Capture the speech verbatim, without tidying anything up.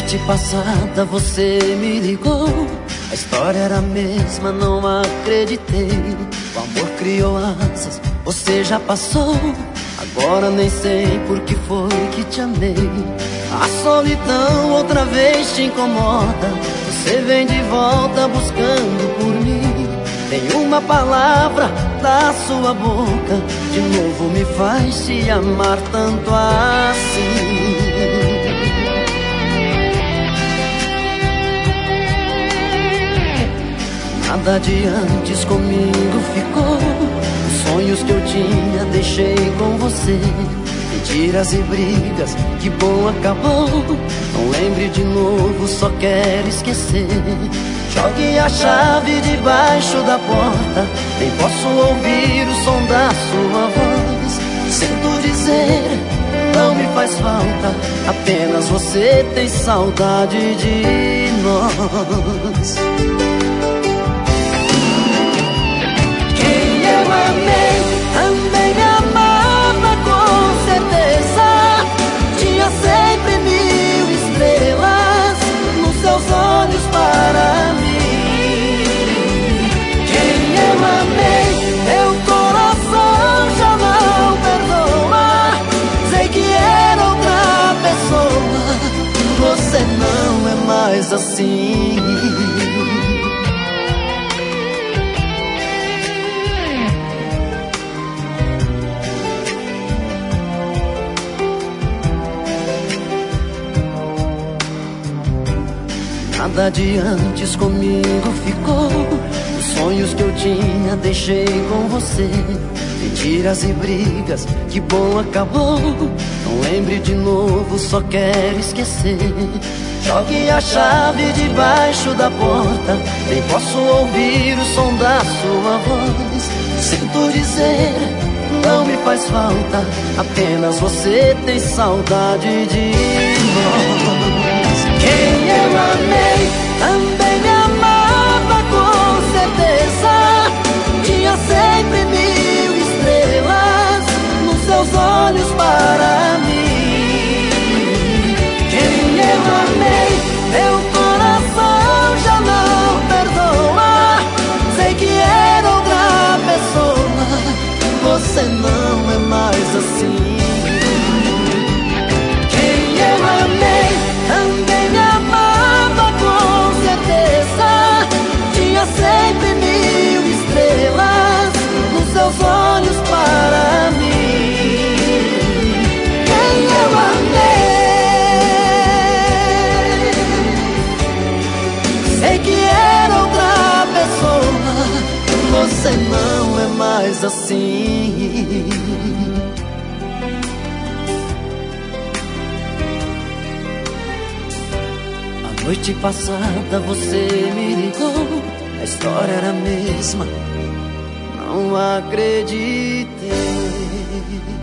noite passada você me ligou, a história era a mesma, não acreditei. O amor criou asas, você já passou, agora nem sei por que foi que te amei. A solidão outra vez te incomoda, você vem de volta buscando por mim. Tem uma palavra da sua boca, de novo me faz te amar tanto assim. Nada de antes comigo ficou, os sonhos que eu tinha deixei com você. Mentiras e brigas, que bom acabou, não lembre de novo, só quero esquecer. Jogue a chave debaixo da porta, nem posso ouvir o som da sua voz. Sinto dizer, não me faz falta, apenas você tem saudade de nós. Quem eu amei, também me amava com certeza. Tinha sempre mil estrelas nos seus olhos para mim. Quem eu amei, meu coração já não perdoa. Sei que era outra pessoa, você não é mais assim. Nada de antes comigo ficou, os sonhos que eu tinha deixei com você. Mentiras e brigas, que bom acabou, não lembre de novo, só quero esquecer. Jogue a chave debaixo da porta, nem posso ouvir o som da sua voz. Sinto dizer, não me faz falta, apenas você tem saudade de nós. Quem eu amei, também me amava com certeza. Tinha sempre mil estrelas nos seus olhos para mim. Quem eu amei, meu coração já não perdoa. Sei que era outra pessoa, você não é mais assim. Quem eu amei, também me amava com certeza. Tinha sempre mil estrelas nos seus olhos para mim. Quem eu amei, sei que era outra pessoa, você não é mais assim. Noite passada você me ligou, a história era a mesma, não acreditei.